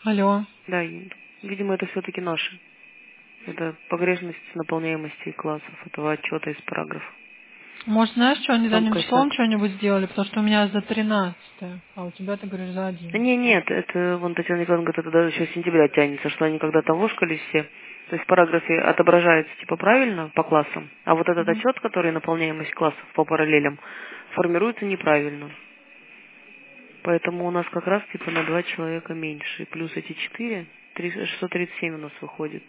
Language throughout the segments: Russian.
Алло. Да, видимо, это все-таки наши. Это погрешность наполняемости классов этого отчета из параграфа. Может, знаешь, что они Там задним косяк. числом что-нибудь сделали? Потому что у меня за 13, а у тебя, ты говоришь, за Да 11. нет, это, вон Татьяна Николаевна говорит, это даже еще с сентября тянется, что они когда-то вошкались все. То есть в параграфе отображается типа правильно по классам, а вот этот Мгм. отчет, который наполняемость классов по параллелям, формируется неправильно. Поэтому у нас как раз типа на 2 человека меньше. И плюс эти 4, 637 у нас выходит.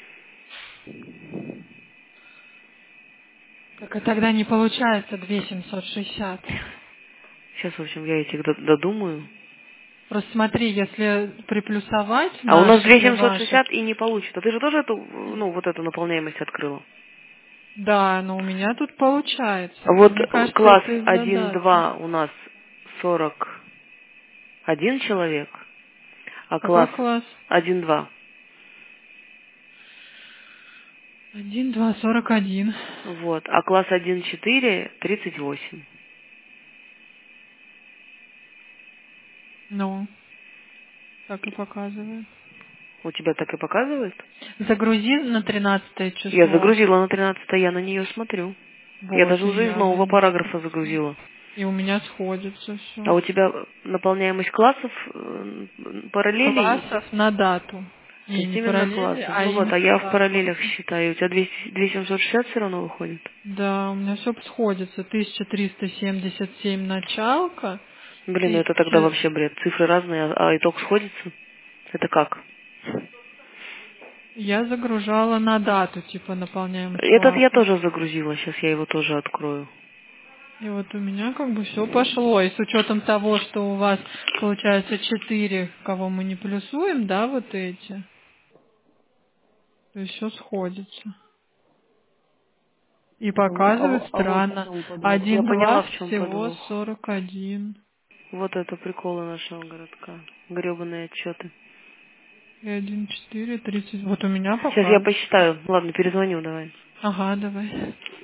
Так и тогда не получается 2760. Сейчас, в общем, я этих додумаю. Просто смотри, если приплюсовать А у нас наши и ваши, 2760 и не получится. Ты же тоже эту, ну, вот эту наполняемость открыла? да, но у меня тут получается. Вот Мне кажется, класс это из-за даты. 1-2 у нас 41 человек, а Какой класс класс? 1-2, 1, 2, 41. вот, а класс 1-4 38. Ну, так и показывает. У тебя так и показывает? Загрузи на 13 Я число. загрузила на 13, я на нее смотрю. Я Вот, даже и уже из я нового вижу. параграфа загрузила. И у меня сходится А все. у тебя наполняемость классов параллелей. Классов на дату. То И есть не именно параллели, классы. а Ну вот, а именно я в да, параллелях классы. считаю. У тебя 2760 все равно выходит? Да, у меня все сходится. 1377 началка. Блин, ну это тогда 1000. вообще бред. Цифры разные, а итог сходится? Это как? Я загружала на дату, типа наполняемость Этот я класса. тоже загрузила. Сейчас я его тоже открою. И вот у меня как бы все пошло. И с учетом того, что у вас получается 4, кого мы не плюсуем, да, вот эти, то есть все сходится. И показывает А вот в странно. чем подвох? Я 1, 2 поняла, в чем всего подвох. 41. Вот это приколы нашего городка. Гребаные отчеты. И 1, 4, 30. Вот у меня Сейчас я показывает. посчитаю. Ладно, перезвоню, давай. Ага, давай.